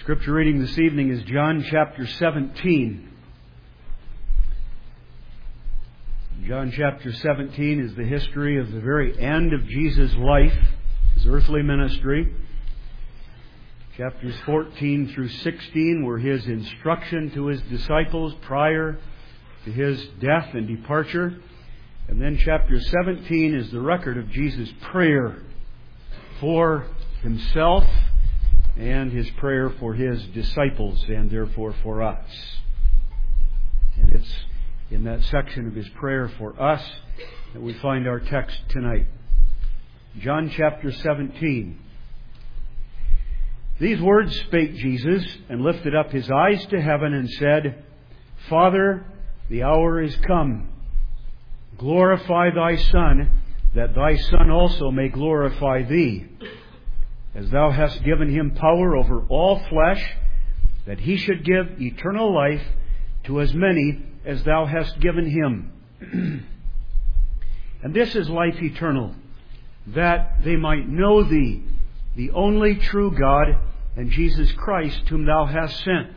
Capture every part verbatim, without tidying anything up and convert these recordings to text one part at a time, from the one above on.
Scripture reading this evening is John chapter seventeen. John chapter seventeen is the history of the very end of Jesus' life, His earthly ministry. Chapters fourteen through sixteen were His instruction to His disciples prior to His death and departure. And then chapter seventeen is the record of Jesus' prayer for Himself and His prayer for His disciples and therefore for us. And it's in that section of His prayer for us that we find our text tonight. John chapter seventeen. These words spake Jesus, and lifted up His eyes to heaven, and said, Father, the hour is come. Glorify Thy Son, that Thy Son also may glorify Thee, as Thou hast given Him power over all flesh, that He should give eternal life to as many as Thou hast given Him. And this is life eternal, that they might know Thee, the only true God, and Jesus Christ, whom Thou hast sent.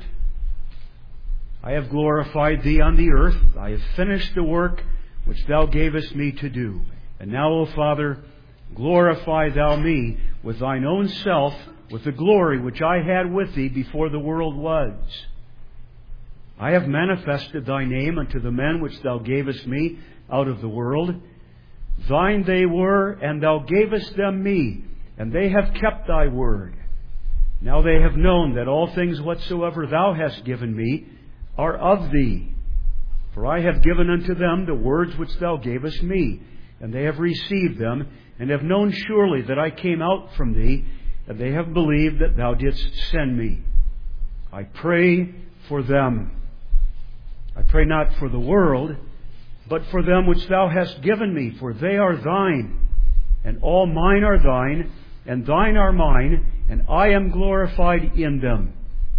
I have glorified Thee on the earth. I have finished the work which Thou gavest me to do. And now, O Father, glorify Thou me with Thine own self, with the glory which I had with Thee before the world was. I have manifested Thy name unto the men which Thou gavest me out of the world. Thine they were, and Thou gavest them me, and they have kept Thy word. Now they have known that all things whatsoever Thou hast given me are of Thee. For I have given unto them the words which Thou gavest me, and they have received them, and have known surely that I came out from Thee, and they have believed that Thou didst send me. I pray for them. I pray not for the world, but for them which Thou hast given me, for they are Thine, and all mine are Thine, and Thine are mine, and I am glorified in them.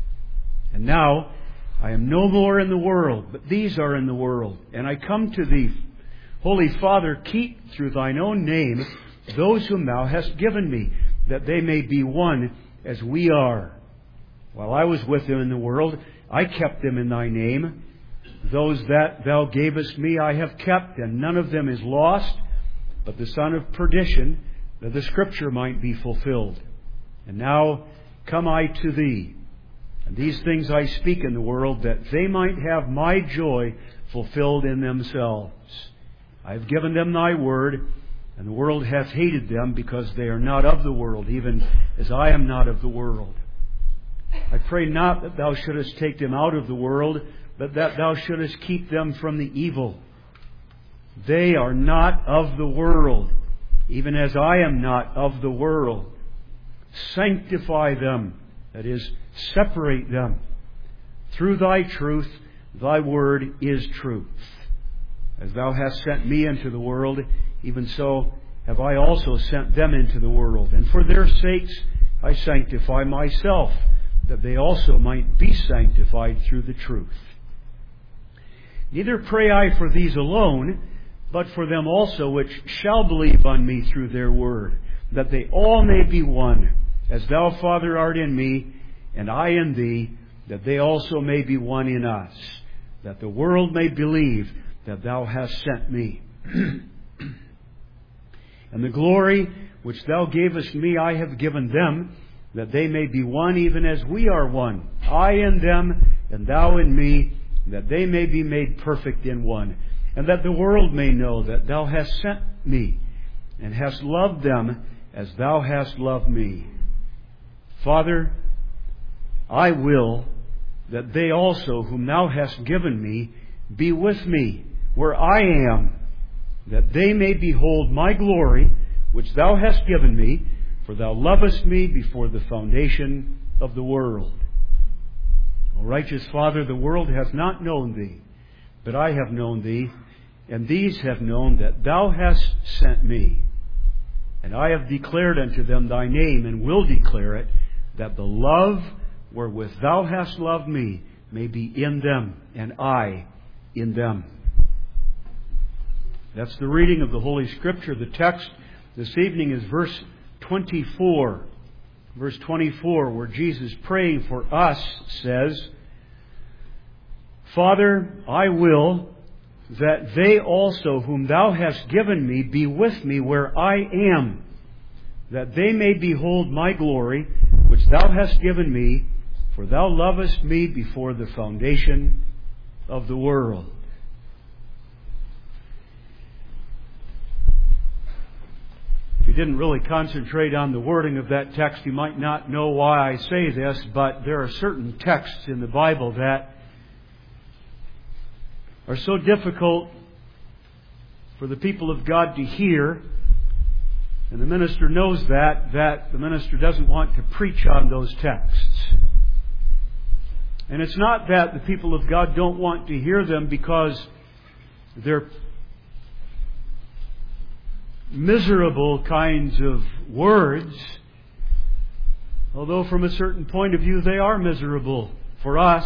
And now I am no more in the world, but these are in the world, and I come to Thee. Holy Father, keep through Thine own name those whom Thou hast given me, that they may be one as we are. While I was with them in the world, I kept them in Thy name. Those that Thou gavest me I have kept, and none of them is lost, but the son of perdition, that the Scripture might be fulfilled. And now come I to Thee, and these things I speak in the world, that they might have my joy fulfilled in themselves. I have given them Thy word, and the world hath hated them, because they are not of the world, even as I am not of the world. I pray not that Thou shouldest take them out of the world, but that Thou shouldest keep them from the evil. They are not of the world, even as I am not of the world. Sanctify them, that is, separate them. Through Thy truth, Thy word is truth. As Thou hast sent me into the world, even so have I also sent them into the world. And for their sakes I sanctify myself, that they also might be sanctified through the truth. Neither pray I for these alone, but for them also which shall believe on me through their word, that they all may be one, as Thou, Father, art in me, and I in Thee, that they also may be one in us, that the world may believe that Thou hast sent me. And the glory which Thou gavest me I have given them, that they may be one even as we are one, I in them, and Thou in me, that they may be made perfect in one, and that the world may know that Thou hast sent me, and hast loved them as Thou hast loved me. Father, I will that they also whom Thou hast given me be with me where I am, that they may behold my glory which Thou hast given me, for Thou lovest me before the foundation of the world. O righteous Father, the world hath not known Thee, but I have known Thee, and these have known that Thou hast sent me. And I have declared unto them Thy name, and will declare it, that the love wherewith Thou hast loved me may be in them, and I in them. That's the reading of the Holy Scripture. The text this evening is verse twenty-four verse twenty-four, where Jesus praying for us says, Father, I will that they also whom Thou hast given me be with me where I am, that they may behold my glory, which Thou hast given me, for Thou lovest me before the foundation of the world. If you didn't really concentrate on the wording of that text, you might not know why I say this, but there are certain texts in the Bible that are so difficult for the people of God to hear, and the minister knows that, that the minister doesn't want to preach on those texts. And it's not that the people of God don't want to hear them because they're miserable kinds of words, although from a certain point of view they are miserable for us.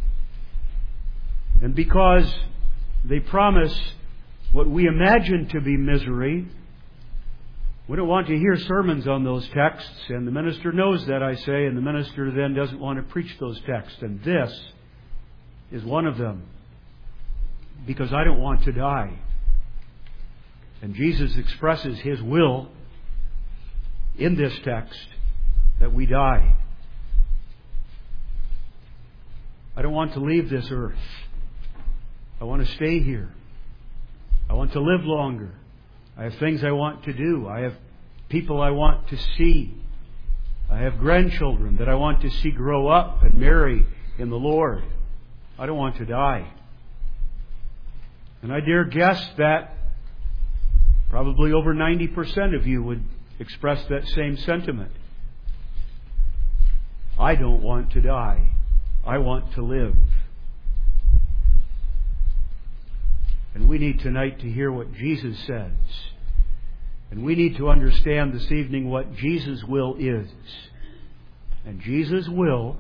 And because they promise what we imagine to be misery, we don't want to hear sermons on those texts, and the minister knows that, I say, and the minister then doesn't want to preach those texts. And this is one of them, because I don't want to die. And Jesus expresses His will in this text that we die. I don't want to leave this earth. I want to stay here. I want to live longer. I have things I want to do. I have people I want to see. I have grandchildren that I want to see grow up and marry in the Lord. I don't want to die. And I dare guess that probably over ninety percent of you would express that same sentiment. I don't want to die. I want to live. And we need tonight to hear what Jesus says. And we need to understand this evening what Jesus' will is. And Jesus' will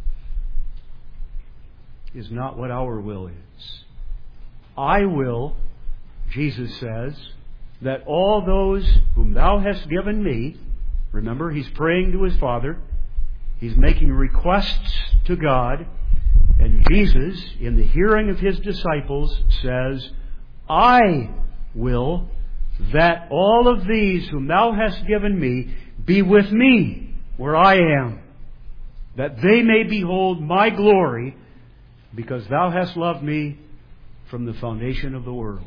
is not what our will is. I will, Jesus says, that all those whom Thou hast given me, remember, He's praying to His Father, He's making requests to God, and Jesus, in the hearing of His disciples, says, I will that all of these whom Thou hast given me be with me where I am, that they may behold my glory, because Thou hast loved me from the foundation of the world.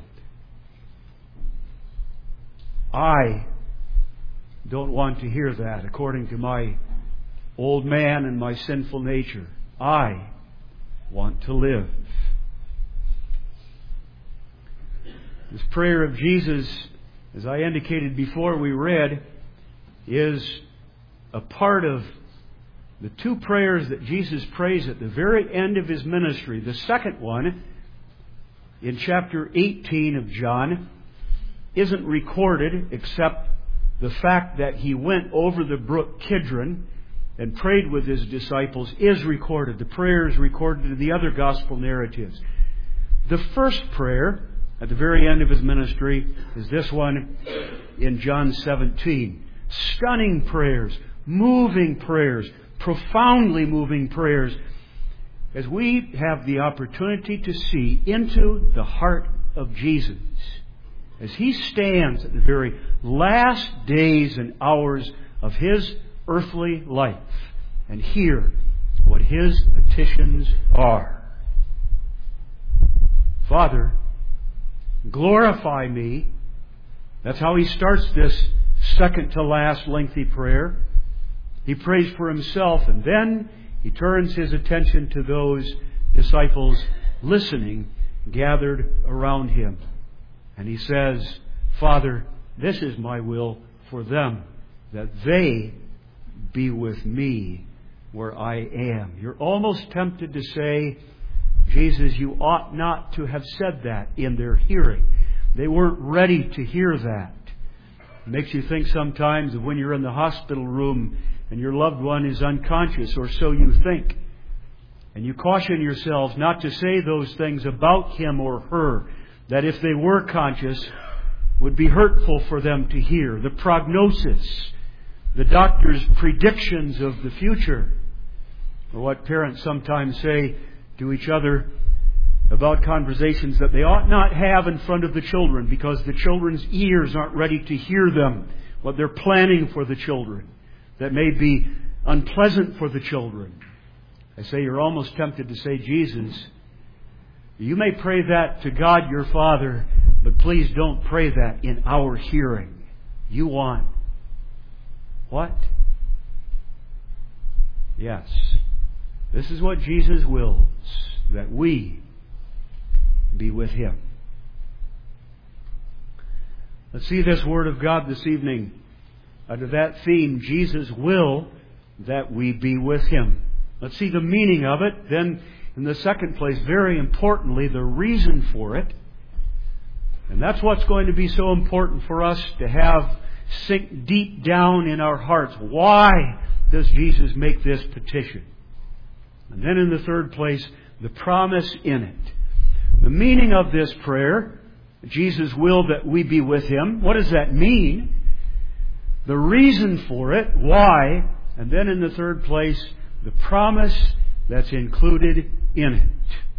I don't want to hear that according to my old man and my sinful nature. I want to live. This prayer of Jesus, as I indicated before we read, is a part of the two prayers that Jesus prays at the very end of His ministry. The second one, in chapter eighteen of John, isn't recorded except the fact that He went over the brook Kidron and prayed with His disciples is recorded. The prayer is recorded in the other gospel narratives. The first prayer at the very end of His ministry is this one in John seventeen. Stunning prayers, moving prayers, profoundly moving prayers, as we have the opportunity to see into the heart of Jesus as He stands at the very last days and hours of His earthly life and hear what His petitions are. Father, glorify me. That's how He starts this second to last lengthy prayer. He prays for Himself, and then He turns His attention to those disciples listening, gathered around Him. And He says, Father, this is my will for them, that they be with me where I am. You're almost tempted to say, Jesus, you ought not to have said that in their hearing. They weren't ready to hear that. It makes you think sometimes of when you're in the hospital room and your loved one is unconscious, or so you think. And you caution yourselves not to say those things about him or her that if they were conscious would be hurtful for them to hear. The prognosis the doctor's predictions of the future, or what parents sometimes say to each other about conversations that they ought not have in front of the children because the children's ears aren't ready to hear them, what they're planning for the children that may be unpleasant for the children. I say you're almost tempted to say, Jesus, you may pray that to God your Father, but please don't pray that in our hearing. You want what? Yes. This is what Jesus wills, that we be with Him. Let's see this Word of God this evening under that theme, Jesus will that we be with Him. Let's see the meaning of it. Then, in the second place, very importantly, the reason for it. And that's what's going to be so important for us to have sink deep down in our hearts. Why does Jesus make this petition? And then in the third place, the promise in it. The meaning of this prayer, Jesus will that we be with Him. What does that mean? The reason for it, why? And then in the third place, the promise that's included in it.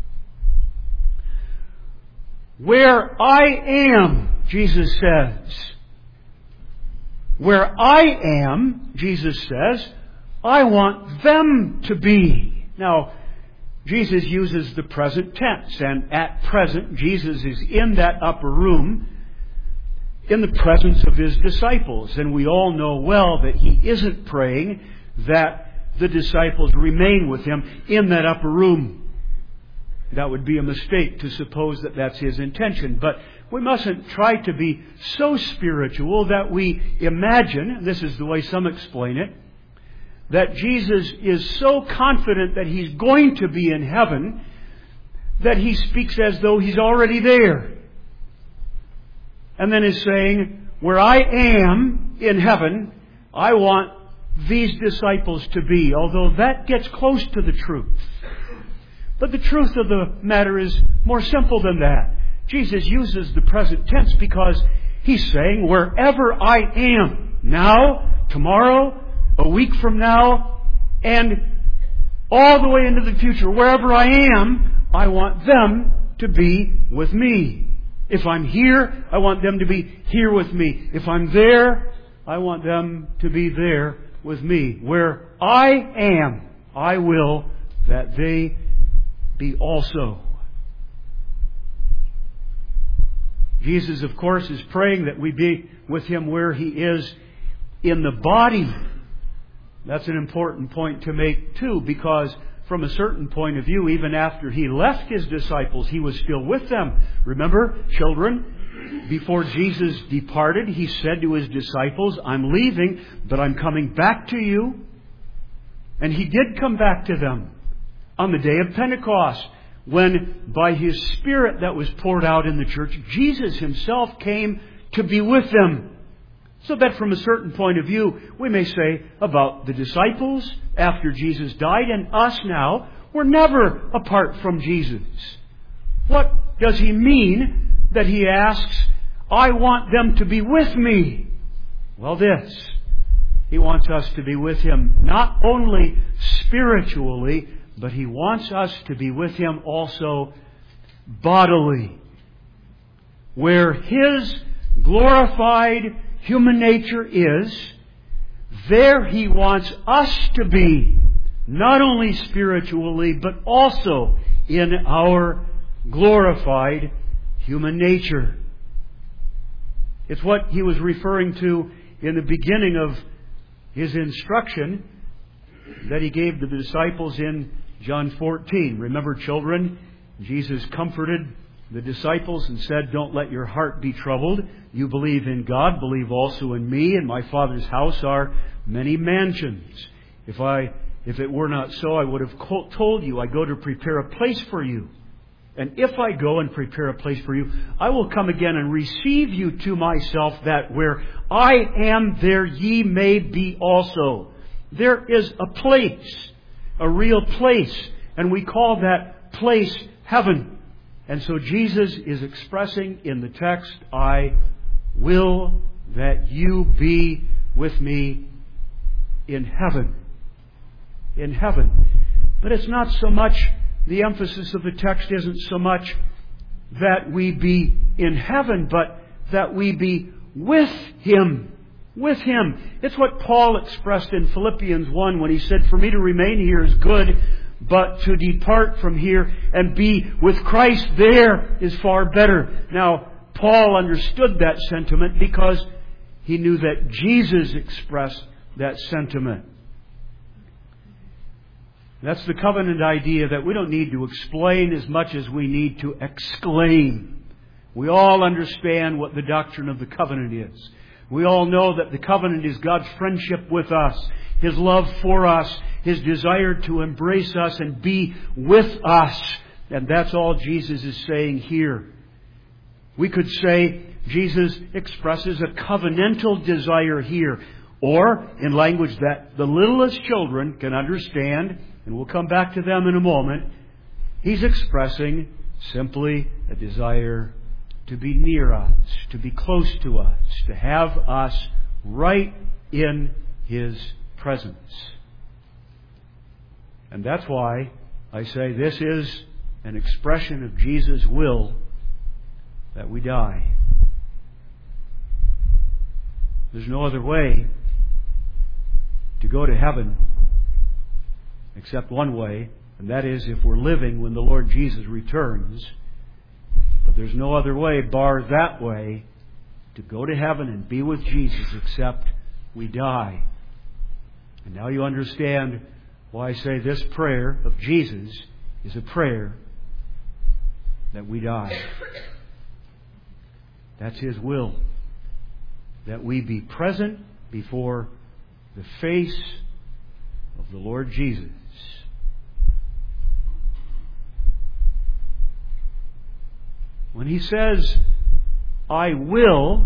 Where I am, Jesus says. Where I am, Jesus says, I want them to be. Now, Jesus uses the present tense, and at present, Jesus is in that upper room in the presence of His disciples. And we all know well that He isn't praying that the disciples remain with Him in that upper room. That would be a mistake to suppose that that's His intention. But we mustn't try to be so spiritual that we imagine, this is the way some explain it, that Jesus is so confident that He's going to be in heaven that He speaks as though He's already there. And then is saying, where I am in heaven, I want these disciples to be. Although that gets close to the truth. But the truth of the matter is more simple than that. Jesus uses the present tense because He's saying, wherever I am, now, tomorrow, a week from now, and all the way into the future, wherever I am, I want them to be with me. If I'm here, I want them to be here with me. If I'm there, I want them to be there with me. Where I am, I will that they be also. Jesus, of course, is praying that we be with Him where He is in the body. That's an important point to make too, because from a certain point of view, even after He left His disciples, He was still with them. Remember, children, before Jesus departed, He said to His disciples, I'm leaving, but I'm coming back to you. And He did come back to them on the day of Pentecost, when by His Spirit that was poured out in the church, Jesus Himself came to be with them. So that from a certain point of view, we may say about the disciples after Jesus died and us now, we're never apart from Jesus. What does He mean that He asks, I want them to be with me? Well, this. He wants us to be with Him not only spiritually, but He wants us to be with Him also bodily. Where His glorified human nature is, there He wants us to be, not only spiritually, but also in our glorified human nature. It's what He was referring to in the beginning of His instruction that He gave to the disciples in John fourteen. Remember, children, Jesus comforted the disciples and said, don't let your heart be troubled. You believe in God, believe also in me. In my Father's house are many mansions. If I, if it were not so, I would have told you, I go to prepare a place for you. And if I go and prepare a place for you, I will come again and receive you to myself, that where I am, there ye may be also. There is a place, a real place, and we call that place heaven. And so Jesus is expressing in the text, I will that you be with me in heaven. In heaven. But it's not so much, the emphasis of the text isn't so much that we be in heaven, but that we be with Him. With Him. It's what Paul expressed in Philippians one when he said, "For me to remain here is good, but to depart from here and be with Christ there is far better." Now, Paul understood that sentiment because he knew that Jesus expressed that sentiment. That's the covenant idea that we don't need to explain as much as we need to exclaim. We all understand what the doctrine of the covenant is. We all know that the covenant is God's friendship with us, His love for us, His desire to embrace us and be with us. And that's all Jesus is saying here. We could say Jesus expresses a covenantal desire here. Or, in language that the littlest children can understand, and we'll come back to them in a moment, He's expressing simply a desire to be near us, to be close to us, to have us right in His presence. And that's why I say this is an expression of Jesus' will that we die. There's no other way to go to heaven except one way, and that is if we're living when the Lord Jesus returns. But there's no other way, bar that way, to go to heaven and be with Jesus except we die. And now you understand why I say this prayer of Jesus is a prayer that we die. That's His will. That we be present before the face of the Lord Jesus. When He says, "I will,"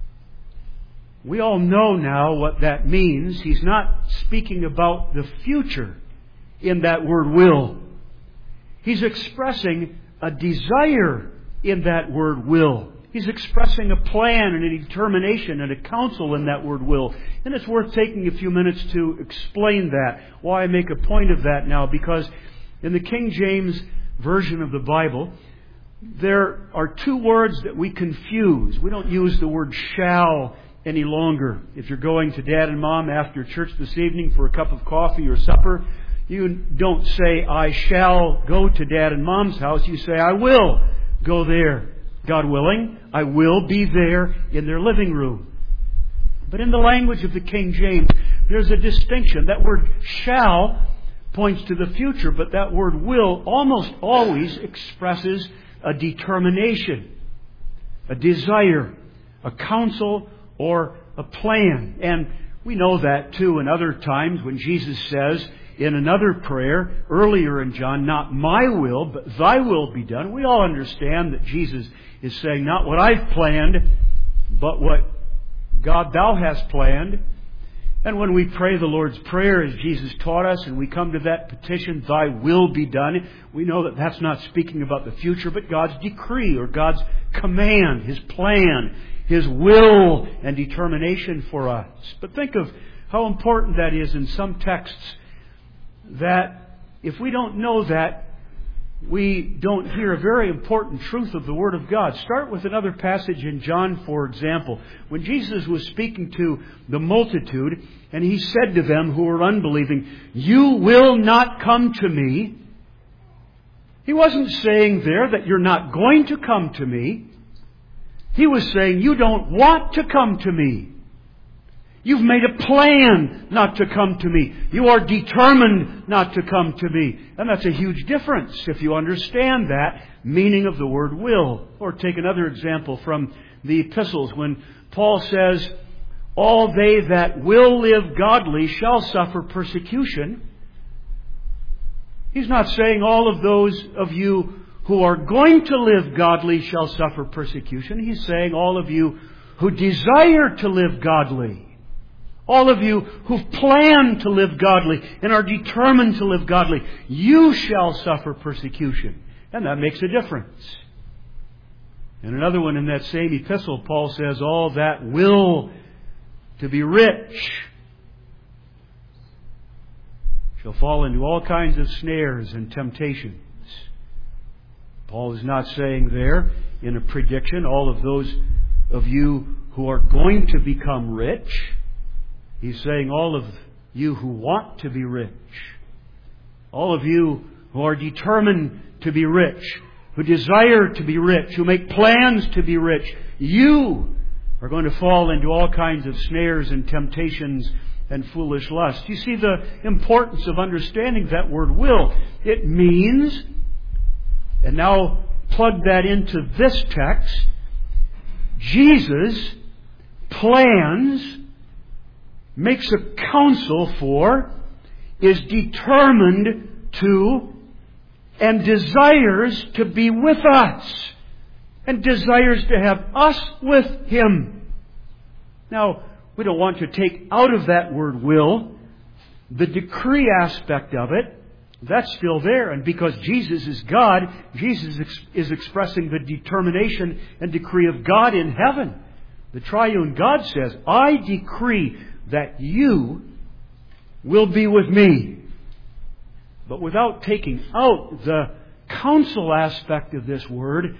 we all know now what that means. He's not speaking about the future in that word will. He's expressing a desire in that word will. He's expressing a plan and a determination and a counsel in that word will. And it's worth taking a few minutes to explain that. Why I make a point of that now, because in the King James Version of the Bible, there are two words that we confuse. We don't use the word shall any longer. If you're going to Dad and Mom after church this evening for a cup of coffee or supper, you don't say, "I shall go to Dad and Mom's house." You say, "I will go there. God willing, I will be there in their living room." But in the language of the King James, there's a distinction. That word shall points to the future, but that word will almost always expresses a determination, a desire, a counsel, or a plan. And we know that too in other times when Jesus says in another prayer earlier in John, "Not my will, but thy will be done." We all understand that Jesus is saying, not what I've planned, but what God thou hast planned. And when we pray the Lord's Prayer as Jesus taught us, and we come to that petition, "Thy will be done," we know that that's not speaking about the future, but God's decree or God's command, His plan, His will and determination for us. But think of how important that is in some texts, that if we don't know that, we don't hear a very important truth of the Word of God. Start with another passage in John, for example. When Jesus was speaking to the multitude, and He said to them who were unbelieving, "You will not come to me." He wasn't saying there that you're not going to come to me. He was saying, you don't want to come to me. You've made a plan not to come to me. You are determined not to come to me. And that's a huge difference if you understand that meaning of the word will. Or take another example from the epistles when Paul says, "All they that will live godly shall suffer persecution." He's not saying all of those of you who are going to live godly shall suffer persecution. He's saying all of you who desire to live godly. All of you who've planned to live godly and are determined to live godly, you shall suffer persecution. And that makes a difference. And another one in that same epistle, Paul says, all that will to be rich. shall fall into all kinds of snares and temptations. Paul is not saying there in a prediction, all of those of you who are going to become rich. He's saying all of you who want to be rich. All of you who are determined to be rich, who desire to be rich, who make plans to be rich. You are going to fall into all kinds of snares and temptations and foolish lust. You see the importance of understanding that word will. It means, and now plug that into this text, Jesus plans, makes a counsel for, is determined to, and desires to be with us, and desires to have us with Him. Now, we don't want to take out of that word will the decree aspect of it. That's still there. And because Jesus is God, Jesus is expressing the determination and decree of God in heaven. The triune God says, I decree that you will be with me. But without taking out the counsel aspect of this word,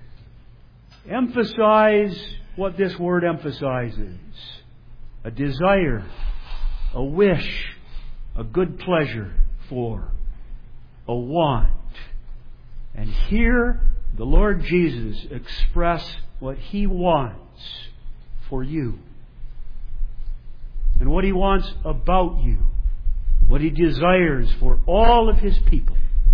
emphasize what this word emphasizes. A desire, a wish, a good pleasure for, a want. And here the Lord Jesus express what He wants for you. And what He wants about you. What He desires for all of His people.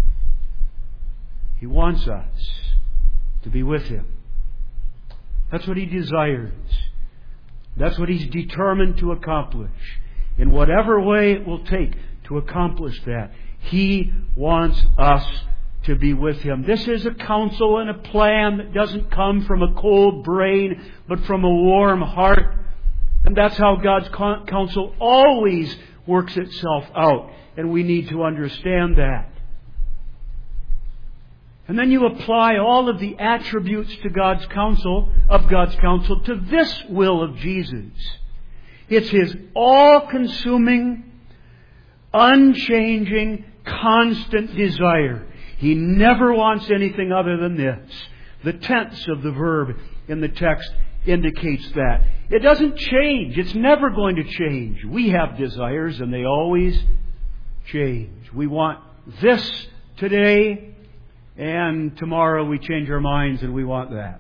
He wants us to be with Him. That's what He desires. That's what He's determined to accomplish. In whatever way it will take to accomplish that. He wants us to be with Him. This is a counsel and a plan that doesn't come from a cold brain, but from a warm heart. And that's how God's counsel always works itself out. And we need to understand that. And then you apply all of the attributes to God's counsel, of God's counsel, to this will of Jesus. It's His all-consuming, unchanging, constant desire. He never wants anything other than this. The tense of the verb in the text indicates that. It doesn't change. It's never going to change. We have desires and they always change. We want this today, and tomorrow we change our minds and we want that.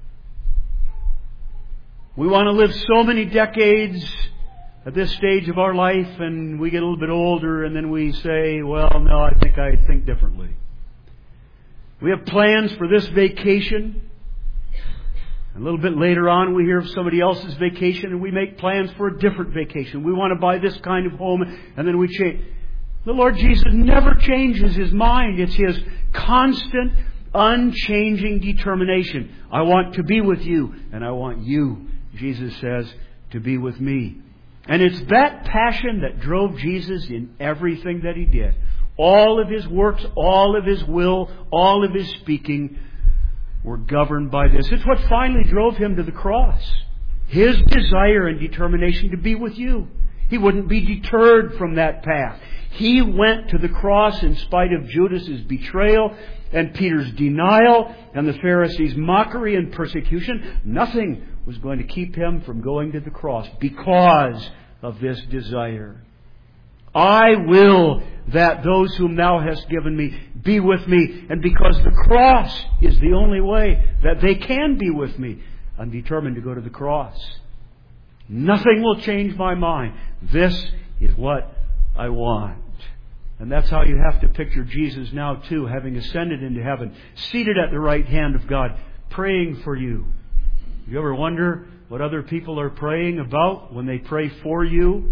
We want to live so many decades at this stage of our life, and we get a little bit older and then we say, well, no, I think I think differently. We have plans for this vacation. A little bit later on we hear of somebody else's vacation and we make plans for a different vacation. We want to buy this kind of home, and then we change. The Lord Jesus never changes His mind. It's His constant, unchanging determination. I want to be with you, and I want you, Jesus says, to be with me. And it's that passion that drove Jesus in everything that He did. All of His works, all of His will, all of His speaking were governed by this. It's what finally drove Him to the cross. His desire and determination to be with you. He wouldn't be deterred from that path. He went to the cross in spite of Judas' betrayal and Peter's denial and the Pharisees' mockery and persecution. Nothing was going to keep Him from going to the cross because of this desire. I will that those whom Thou hast given me be with me. And because the cross is the only way that they can be with me, I'm determined to go to the cross. Nothing will change my mind. This is what I want. And that's how you have to picture Jesus now too, having ascended into heaven, seated at the right hand of God, praying for you. You ever wonder what other people are praying about when they pray for you?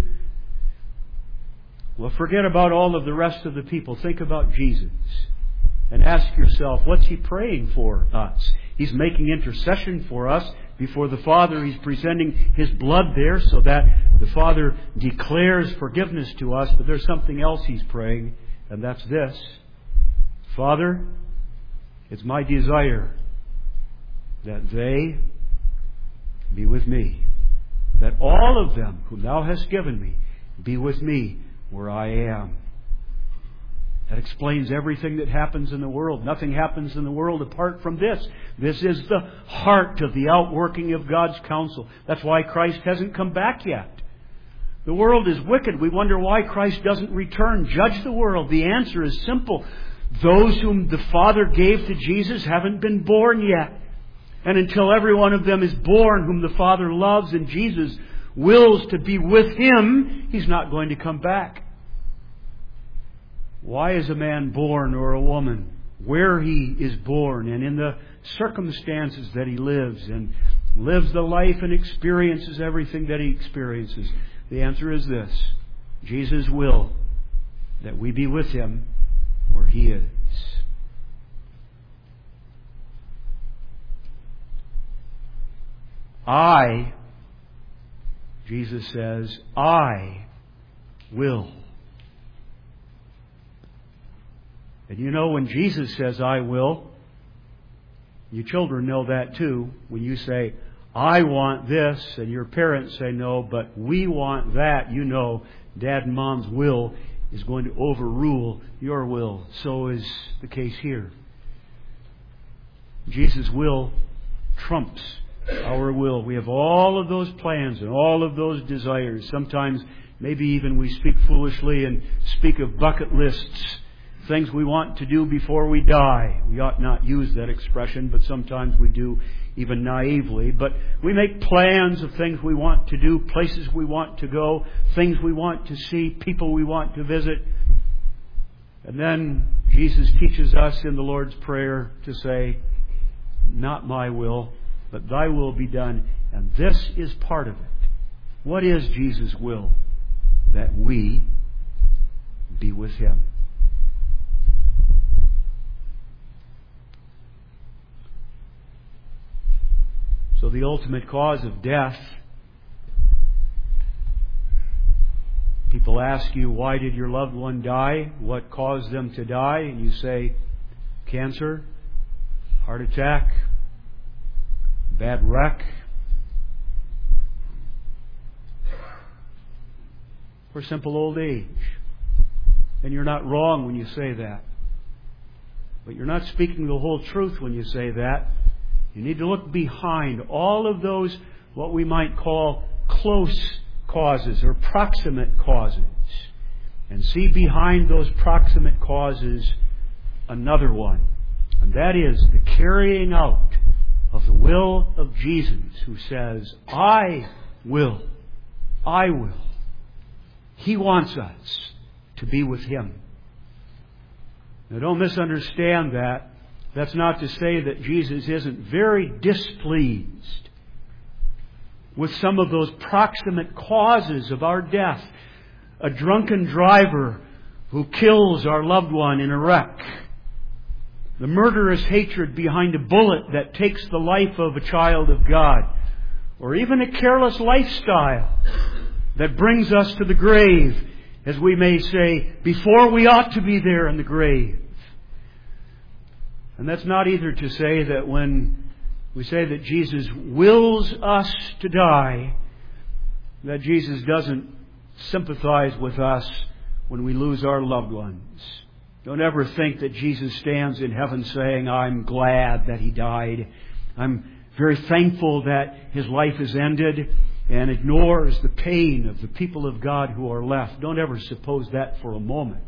Well, forget about all of the rest of the people. Think about Jesus. And ask yourself, what's He praying for us? He's making intercession for us before the Father. He's presenting His blood there so that the Father declares forgiveness to us. But there's something else He's praying, and that's this. Father, it's my desire that they be with me. That all of them whom Thou hast given me be with me where I am. That explains everything that happens in the world. Nothing happens in the world apart from this. This is the heart of the outworking of God's counsel. That's why Christ hasn't come back yet. The world is wicked. We wonder why Christ doesn't return. Judge the world. The answer is simple. Those whom the Father gave to Jesus haven't been born yet. And until every one of them is born whom the Father loves and Jesus wills to be with Him, He's not going to come back. Why is a man born or a woman? Where he is born and in the circumstances that he lives and lives the life and experiences everything that he experiences. The answer is this: Jesus will that we be with Him where He is. I, Jesus says, I will. And you know, when Jesus says, I will, you children know that too. When you say, I want this, and your parents say no, but we want that, you know Dad and Mom's will is going to overrule your will. So is the case here. Jesus' will trumps our will. We have all of those plans and all of those desires. Sometimes maybe even we speak foolishly and speak of bucket lists, things we want to do before we die. We ought not use that expression, but sometimes we do, even naively. But we make plans of things we want to do, places we want to go, things we want to see, people we want to visit. And then Jesus teaches us in the Lord's Prayer to say, not my will, but Thy will be done. And this is part of it. What is Jesus' will? That we be with Him. So the ultimate cause of death, people ask you, why did your loved one die? What caused them to die? And you say, cancer, heart attack, bad wreck, or simple old age. And you're not wrong when you say that. But you're not speaking the whole truth when you say that. You need to look behind all of those, what we might call close causes or proximate causes, and see behind those proximate causes another one. And that is the carrying out of the will of Jesus, who says, I will. I will. He wants us to be with Him. Now don't misunderstand that. That's not to say that Jesus isn't very displeased with some of those proximate causes of our death. A drunken driver who kills our loved one in a wreck. The murderous hatred behind a bullet that takes the life of a child of God. Or even a careless lifestyle that brings us to the grave, as we may say, before we ought to be there in the grave. And that's not either to say that when we say that Jesus wills us to die, that Jesus doesn't sympathize with us when we lose our loved ones. Don't ever think that Jesus stands in heaven saying, I'm glad that He died. I'm very thankful that His life is ended, and ignores the pain of the people of God who are left. Don't ever suppose that for a moment.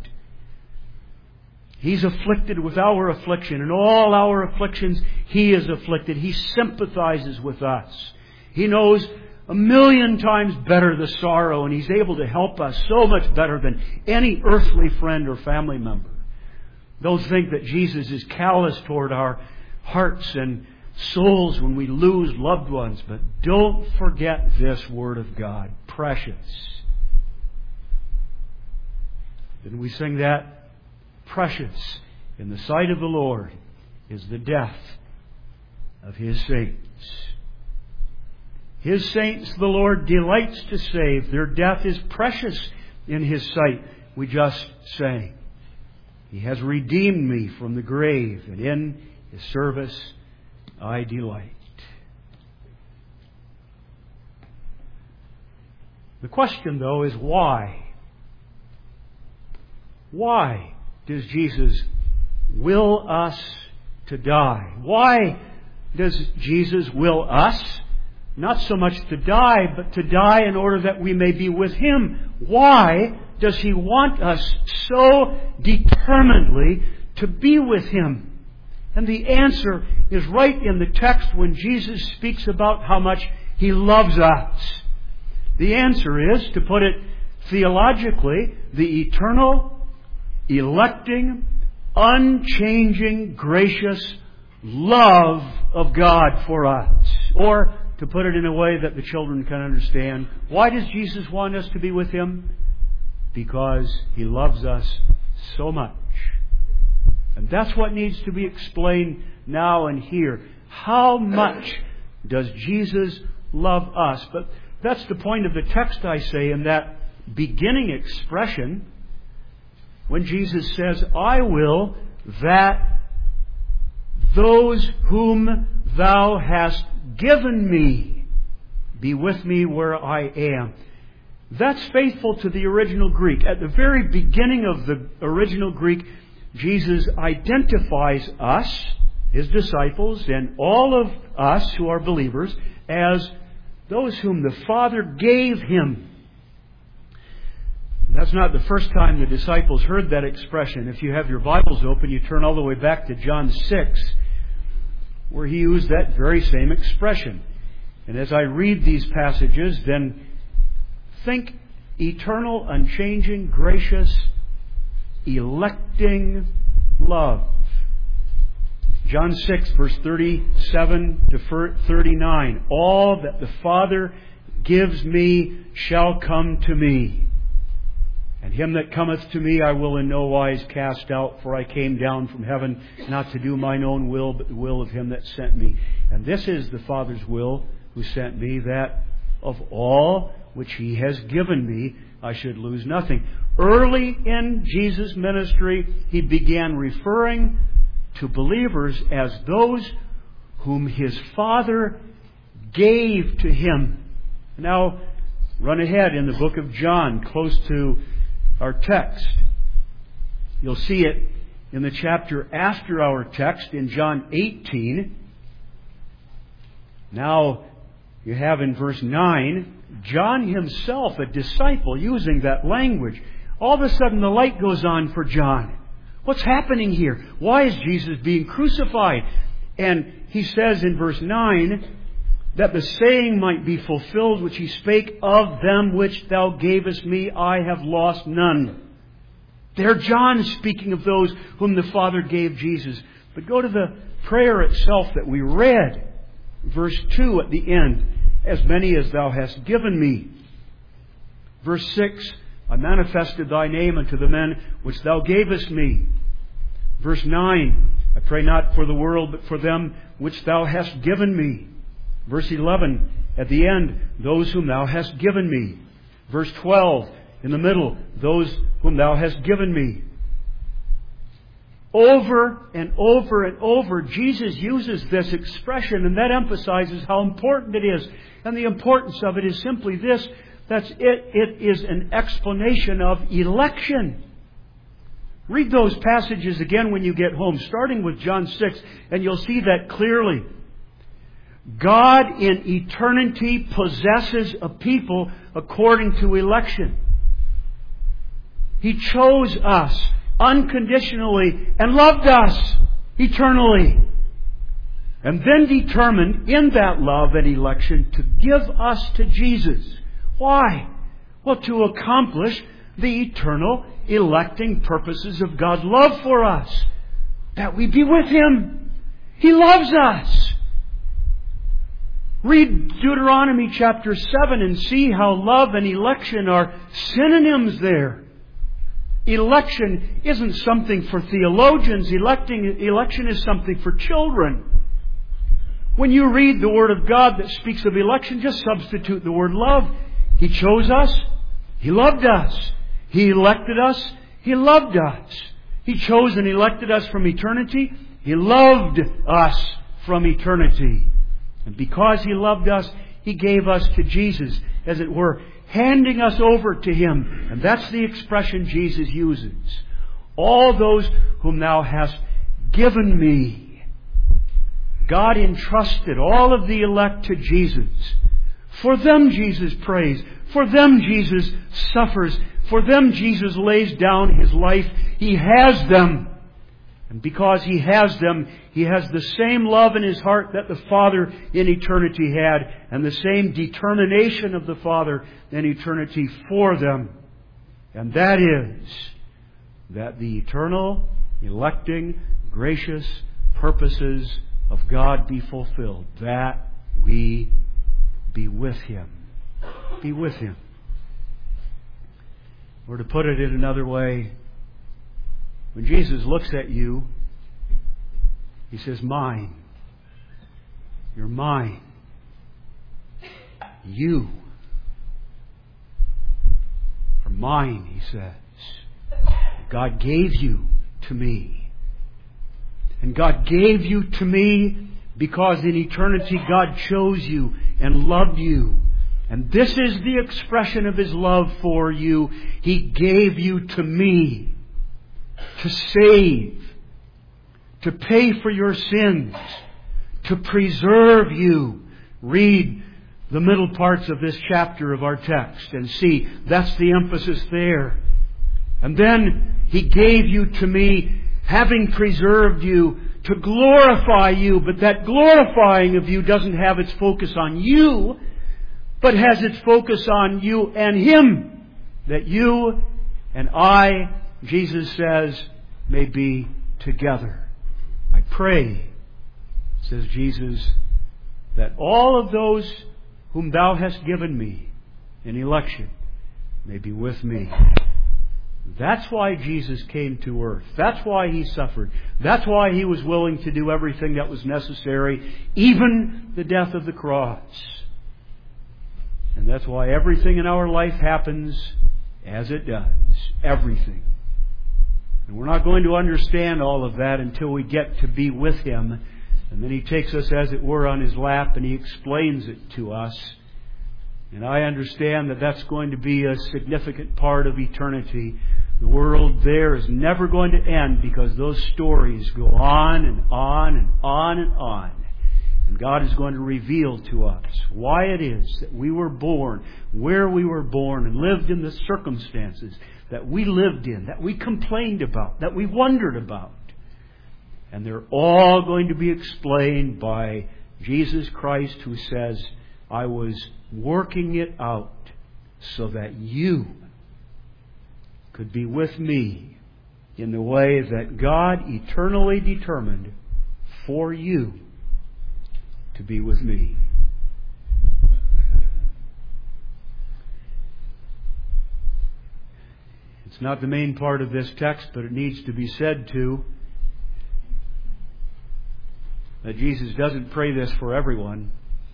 He's afflicted with our affliction. In all our afflictions, He is afflicted. He sympathizes with us. He knows a million times better the sorrow, and He's able to help us so much better than any earthly friend or family member. Don't think that Jesus is callous toward our hearts and souls when we lose loved ones. But don't forget this Word of God. Precious. Didn't we sing that? Precious in the sight of the Lord is the death of His saints. His saints the Lord delights to save. Their death is precious in His sight. We just sang. He has redeemed me from the grave, and in His service I delight. The question, though, is why? Why does Jesus will us to die? Why does Jesus will us? Not so much to die, but to die in order that we may be with Him. Why does He want us so determinedly to be with Him? And the answer is right in the text when Jesus speaks about how much He loves us. The answer is, to put it theologically, the eternal, electing, unchanging, gracious love of God for us. Or, to put it in a way that the children can understand, why does Jesus want us to be with Him? Because He loves us so much. And that's what needs to be explained now and here. How much does Jesus love us? But that's the point of the text, I say, in that beginning expression when Jesus says, I will that those whom Thou hast given me be with me where I am. That's faithful to the original Greek. At the very beginning of the original Greek, Jesus identifies us, His disciples, and all of us who are believers as those whom the Father gave Him. That's not the first time the disciples heard that expression. If you have your Bibles open, you turn all the way back to John six, where He used that very same expression. And as I read these passages, then think eternal, unchanging, gracious, electing love. John six, verse thirty-seven to thirty-nine. All that the Father gives me shall come to me. And him that cometh to me I will in no wise cast out, for I came down from heaven not to do mine own will, but the will of Him that sent me. And this is the Father's will who sent me, that of all which He has given me I should lose nothing. Early in Jesus' ministry, He began referring to believers as those whom His Father gave to Him. Now, run ahead in the book of John, close to our text. You'll see it in the chapter after our text, in John eighteen. Now, you have in verse nine, John himself, a disciple, using that language. All of a sudden the light goes on for John. What's happening here? Why is Jesus being crucified? And he says in verse nine, that the saying might be fulfilled which He spake, of them which Thou gavest me I have lost none. There John is speaking of those whom the Father gave Jesus. But go to the prayer itself that we read. Verse two at the end. As many as Thou hast given me. Verse six. I manifested Thy name unto the men which Thou gavest me. Verse nine. I pray not for the world, but for them which Thou hast given me. Verse eleven, at the end, those whom Thou hast given me. Verse twelve, in the middle, those whom Thou hast given me. Over and over and over, Jesus uses this expression, and that emphasizes how important it is. And the importance of it is simply this, that's it, it is an explanation of election. Read those passages again when you get home, starting with John six, and you'll see that clearly. God in eternity possesses a people according to election. He chose us unconditionally and loved us eternally. And then determined in that love and election to give us to Jesus. Why? Well, to accomplish the eternal electing purposes of God's love for us. That we be with Him. He loves us. Read Deuteronomy chapter seven and see how love and election are synonyms there. Election isn't something for theologians. Electing, election is something for children. When you read the Word of God that speaks of election, just substitute the word love. He chose us. He loved us. He elected us. He loved us. He chose and elected us from eternity. He loved us from eternity. And because He loved us, He gave us to Jesus, as it were, handing us over to Him. And that's the expression Jesus uses. all those whom Thou hast given me. God entrusted all of the elect to Jesus. For them Jesus prays. For them Jesus suffers. For them Jesus lays down His life. He has them. And because He has them, He has the same love in His heart that the Father in eternity had, and the same determination of the Father in eternity for them. And that is that the eternal, electing, gracious purposes of God be fulfilled. That we be with Him. Be with Him. Or to put it in another way, when Jesus looks at you, He says, mine. You're mine. You are mine, He says. God gave you to me. And God gave you to me because in eternity God chose you and loved you. And this is the expression of His love for you. He gave you to me to save, to pay for your sins, to preserve you. Read the middle parts of this chapter of our text and see that's the emphasis there. And then He gave you to me, having preserved you, to glorify you. But that glorifying of you doesn't have its focus on you, but has its focus on you and Him. That you and I, Jesus says, may be together. I pray, says Jesus, that all of those whom Thou hast given me in election may be with me. That's why Jesus came to earth. That's why He suffered. That's why He was willing to do everything that was necessary, even the death of the cross. And that's why everything in our life happens as it does. Everything. And we're not going to understand all of that until we get to be with Him. And then He takes us, as it were, on His lap and He explains it to us. And I understand that that's going to be a significant part of eternity. The world there is never going to end because those stories go on and on and on and on. And God is going to reveal to us why it is that we were born, where we were born, and lived in the circumstances that we lived in, that we complained about, that we wondered about. And they're all going to be explained by Jesus Christ, who says, I was working it out so that you could be with me in the way that God eternally determined for you to be with me. It's not the main part of this text, but it needs to be said too, that Jesus doesn't pray this for everyone.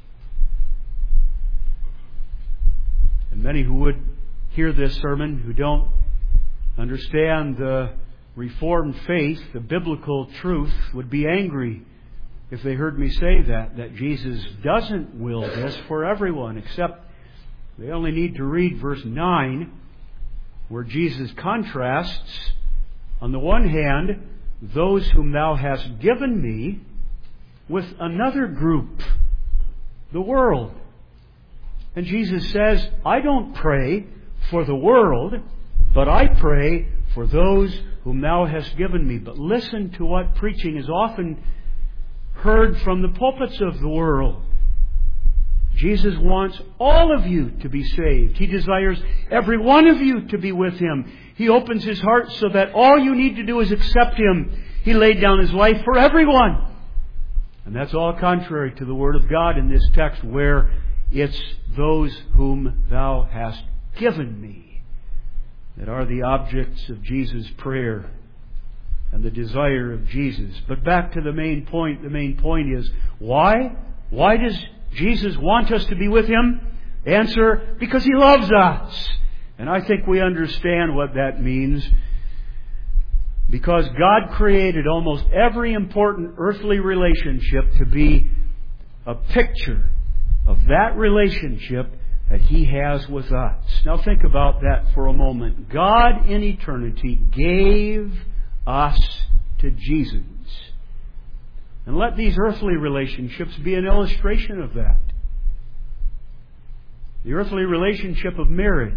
And many who would hear this sermon, who don't understand the Reformed faith, the biblical truth, would be angry if they heard me say that, that Jesus doesn't will this for everyone, except they only need to read verse nine, where Jesus contrasts, on the one hand, those whom Thou hast given me with another group, the world. And Jesus says, I don't pray for the world, but I pray for those whom Thou hast given me. But listen to what preaching is often heard from the pulpits of the world. Jesus wants all of you to be saved. He desires every one of you to be with Him. He opens His heart so that all you need to do is accept Him. He laid down His life for everyone. And that's all contrary to the Word of God in this text, where it's those whom Thou hast given me that are the objects of Jesus' prayer and the desire of Jesus. But back to the main point. The main point is, why? Why does Jesus want us to be with Him? Answer, because He loves us. And I think we understand what that means. Because God created almost every important earthly relationship to be a picture of that relationship that He has with us. Now think about that for a moment. God in eternity gave us to Jesus. And let these earthly relationships be an illustration of that. The earthly relationship of marriage,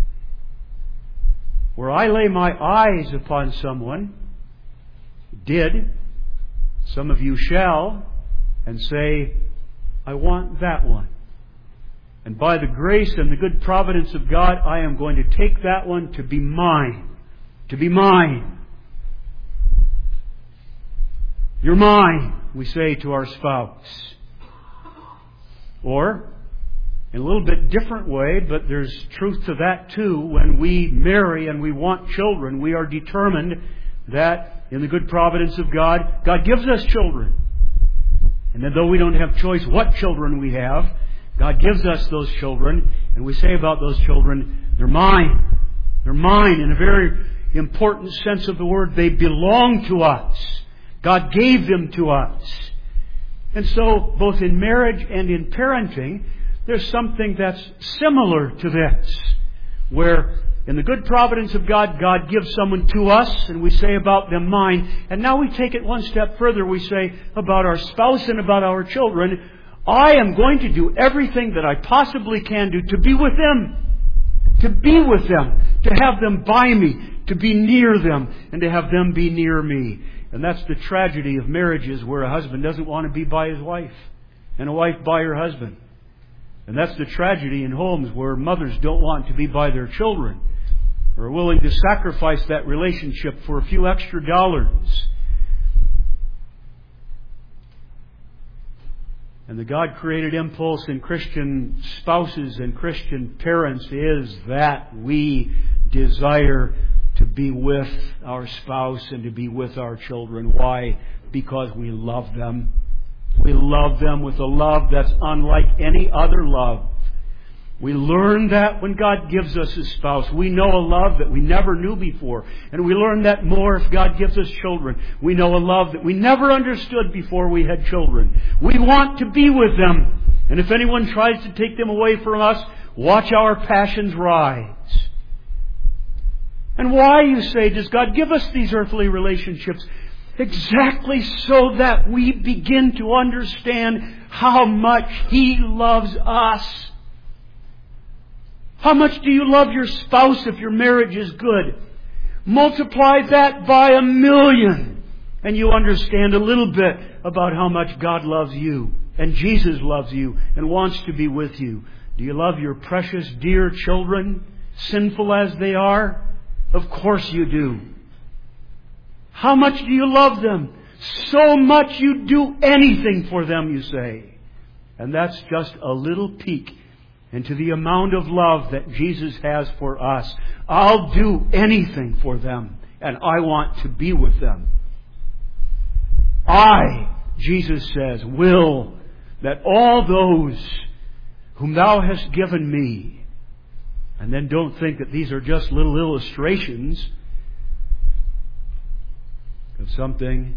where I lay my eyes upon someone, did, some of you shall, and say, I want that one. And by the grace and the good providence of God, I am going to take that one to be mine. To be mine. You're mine, we say to our spouse. Or, in a little bit different way, but there's truth to that too, when we marry and we want children, we are determined that in the good providence of God, God gives us children. And that though we don't have choice what children we have, God gives us those children, and we say about those children, they're mine. They're mine in a very important sense of the word. They belong to us. God gave them to us. And so, both in marriage and in parenting, there's something that's similar to this, where in the good providence of God, God gives someone to us, and we say about them mine. And now we take it one step further. We say about our spouse and about our children, I am going to do everything that I possibly can do to be with them. To be with them. To have them by me. To be near them. And to have them be near me. And that's the tragedy of marriages, where a husband doesn't want to be by his wife. And a wife by her husband. And that's the tragedy in homes where mothers don't want to be by their children, or are willing to sacrifice that relationship for a few extra dollars. And the God-created impulse in Christian spouses and Christian parents is that we desire to be with our spouse and to be with our children. Why? Because we love them. We love them with a love that's unlike any other love. We learn that when God gives us a spouse. We know a love that we never knew before. And we learn that more if God gives us children. We know a love that we never understood before we had children. We want to be with them. And if anyone tries to take them away from us, watch our passions rise. And why, you say, does God give us these earthly relationships? Exactly so that we begin to understand how much He loves us. How much do you love your spouse if your marriage is good? Multiply that by a million, and you understand a little bit about how much God loves you, and Jesus loves you, and wants to be with you. Do you love your precious, dear children, sinful as they are? Of course you do. How much do you love them? So much you'd do anything for them, you say. And that's just a little peek into the amount of love that Jesus has for us. I'll do anything for them, and I want to be with them. I, Jesus says, will that all those whom Thou hast given me, and then don't think that these are just little illustrations of something.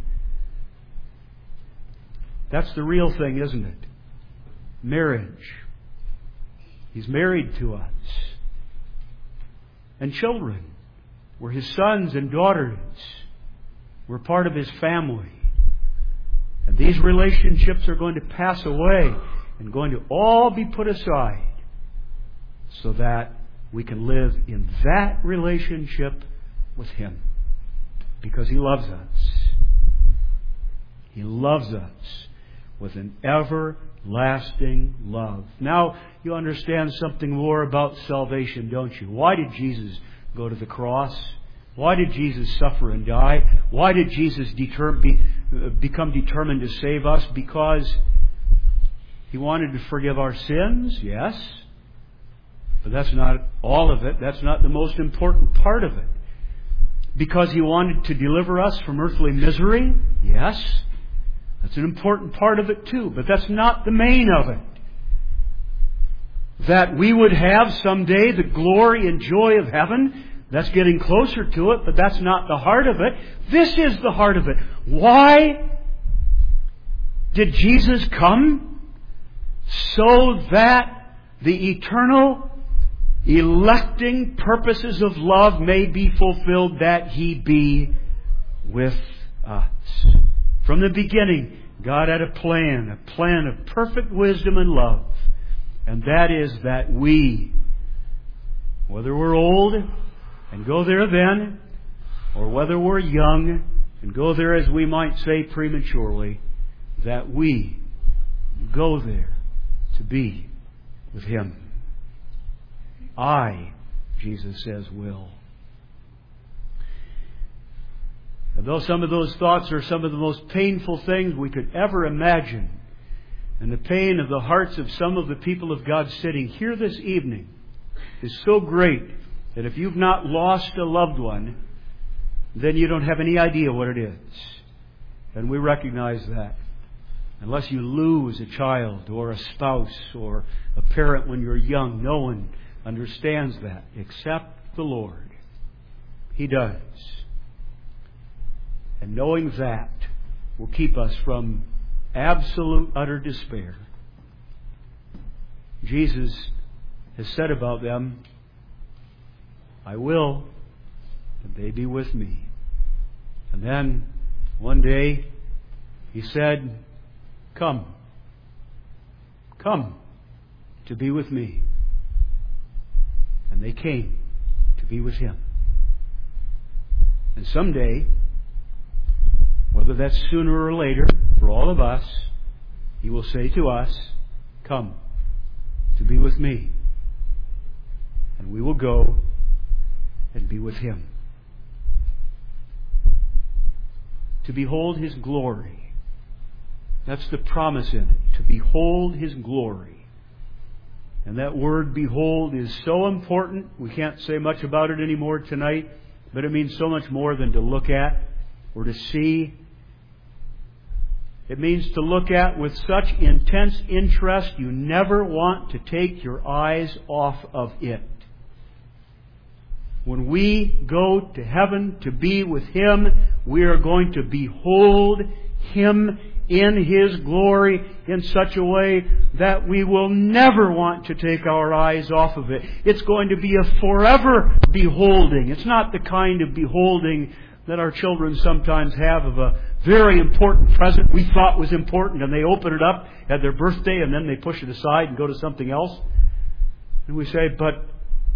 That's the real thing, isn't it? Marriage. He's married to us. And children. We're His sons and daughters. We're part of His family. And these relationships are going to pass away and going to all be put aside so that we can live in that relationship with Him. Because He loves us. He loves us with an everlasting love. Now, you understand something more about salvation, don't you? Why did Jesus go to the cross? Why did Jesus suffer and die? Why did Jesus deter- be, uh, become determined to save us? Because He wanted to forgive our sins, yes. But that's not all of it. That's not the most important part of it. Because He wanted to deliver us from earthly misery, yes. That's an important part of it too. But that's not the main of it. That we would have someday the glory and joy of heaven, that's getting closer to it, but that's not the heart of it. This is the heart of it. Why did Jesus come? So that the eternal, electing purposes of love may be fulfilled, that He be with us. From the beginning, God had a plan, a plan of perfect wisdom and love. And that is that we, whether we're old and go there then, or whether we're young and go there, as we might say, prematurely, that we go there to be with Him. I, Jesus says, will. And though some of those thoughts are some of the most painful things we could ever imagine, and the pain of the hearts of some of the people of God sitting here this evening is so great that if you've not lost a loved one, then you don't have any idea what it is. And we recognize that. Unless you lose a child or a spouse or a parent when you're young, no one understands that except the Lord. He does. And knowing that will keep us from absolute, utter despair. Jesus has said about them, I will, that they be with me. And then one day He said, Come, come to be with me. And they came to be with Him. And someday, whether that's sooner or later, for all of us, He will say to us, Come to be with me. And we will go and be with Him. To behold His glory. That's the promise in it. To behold His glory. And that word behold is so important. We can't say much about it anymore tonight. But it means so much more than to look at or to see. It means to look at with such intense interest you never want to take your eyes off of it. When we go to heaven to be with Him, we are going to behold Him in His glory in such a way that we will never want to take our eyes off of it. It's going to be a forever beholding. It's not the kind of beholding that our children sometimes have of a very important present we thought was important, and they open it up at their birthday and then they push it aside and go to something else. And we say, but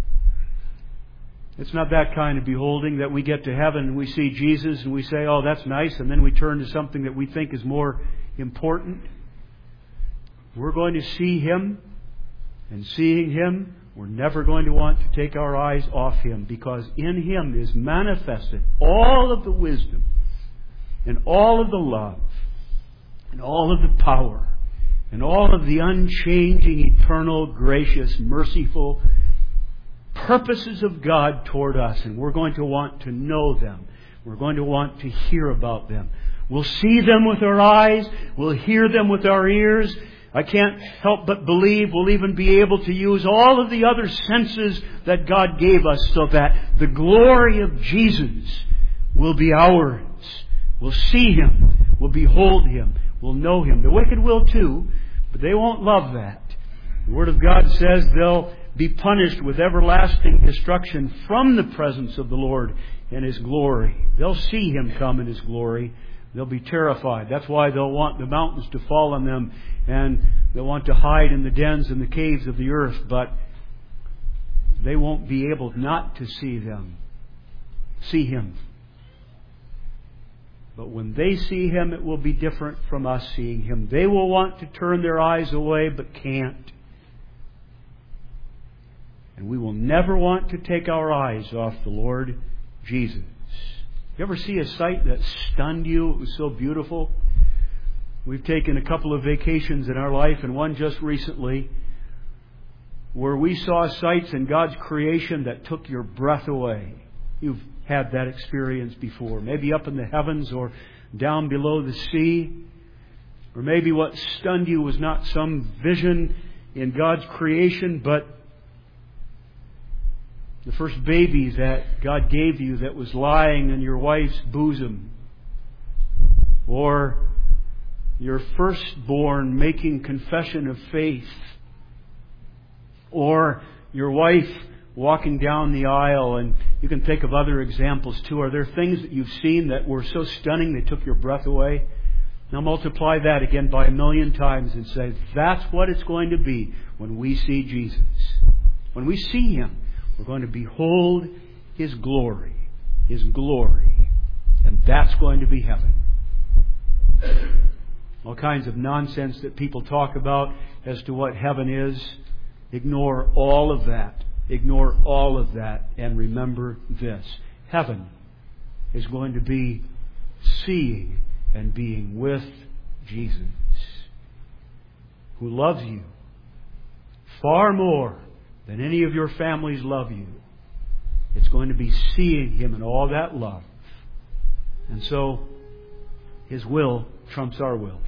it's not that kind of beholding that we get to heaven and we see Jesus and we say, oh, that's nice, and then we turn to something that we think is more important. We're going to see Him, and seeing Him, we're never going to want to take our eyes off Him, because in Him is manifested all of the wisdom and all of the love and all of the power and all of the unchanging, eternal, gracious, merciful purposes of God toward us. And we're going to want to know them. We're going to want to hear about them. We'll see them with our eyes. We'll hear them with our ears. I can't help but believe we'll even be able to use all of the other senses that God gave us so that the glory of Jesus will be ours. We'll see Him. We'll behold Him. We'll know Him. The wicked will too, but they won't love that. The Word of God says they'll be punished with everlasting destruction from the presence of the Lord in His glory. They'll see Him come in His glory. They'll be terrified. That's why they'll want the mountains to fall on them, and they'll want to hide in the dens and the caves of the earth, but they won't be able not to see them. See Him. But when they see Him, it will be different from us seeing Him. They will want to turn their eyes away, but can't. And we will never want to take our eyes off the Lord Jesus. You ever see a sight that stunned you? It was so beautiful. We've taken a couple of vacations in our life, and one just recently, where we saw sights in God's creation that took your breath away. You've had that experience before. Maybe up in the heavens or down below the sea. Or maybe what stunned you was not some vision in God's creation, but the first baby that God gave you that was lying in your wife's bosom. Or your firstborn making confession of faith. Or your wife walking down the aisle and You can think of other examples too. Are there things that you've seen that were so stunning they took your breath away? Now multiply that again by a million times and say, that's what it's going to be when we see Jesus. When we see Him, we're going to behold His glory. His glory. And that's going to be heaven. All kinds of nonsense that people talk about as to what heaven is. Ignore all of that. Ignore all of that and remember this. Heaven is going to be seeing and being with Jesus, who loves you far more than any of your families love you. It's going to be seeing Him in all that love. And so, His will trumps our will.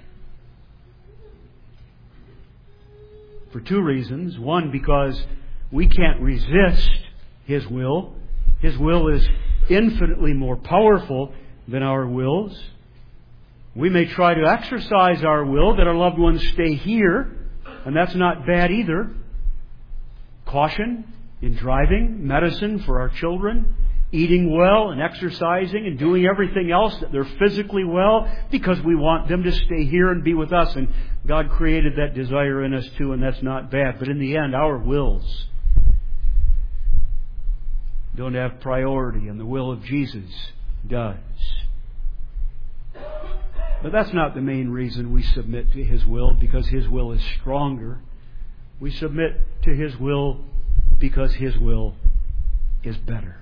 For two reasons. One, because we can't resist His will. His will is infinitely more powerful than our wills. We may try to exercise our will that our loved ones stay here, and that's not bad either. Caution in driving, medicine for our children, eating well and exercising and doing everything else that they're physically well because we want them to stay here and be with us. And God created that desire in us too, and that's not bad. But in the end, our wills don't have priority, and the will of Jesus does. But that's not the main reason we submit to His will, because His will is stronger. We submit to His will because His will is better.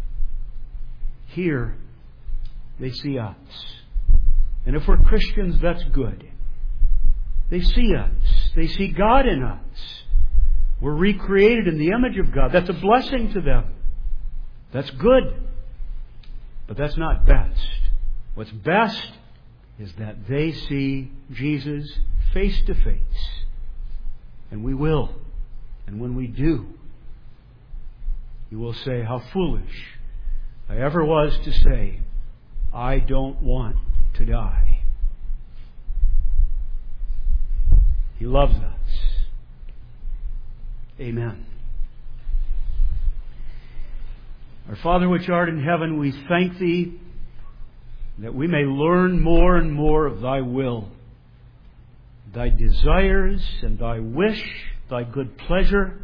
Here, they see us. And if we're Christians, that's good. They see us. They see God in us. We're recreated in the image of God. That's a blessing to them. That's good. But that's not best. What's best is that they see Jesus face to face. And we will. And when we do, you will say, how foolish I ever was to say, I don't want to die. He loves us. Amen. Our Father which art in heaven, we thank Thee that we may learn more and more of Thy will, Thy desires and Thy wish, Thy good pleasure,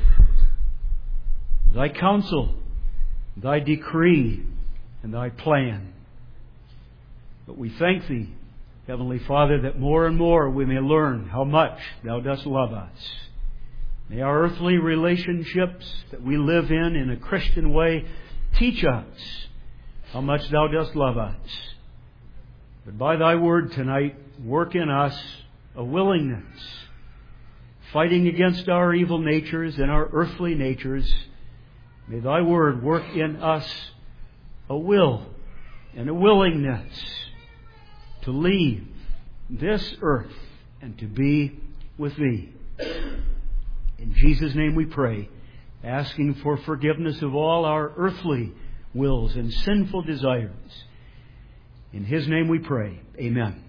Thy counsel, Thy decree, and Thy plan. But we thank Thee, Heavenly Father, that more and more we may learn how much Thou dost love us. May our earthly relationships that we live in in a Christian way teach us how much Thou dost love us. But by Thy word tonight, work in us a willingness, fighting against our evil natures and our earthly natures. May Thy word work in us a will and a willingness to leave this earth and to be with Thee. In Jesus' name we pray, asking for forgiveness of all our earthly wills and sinful desires. In His name we pray. Amen.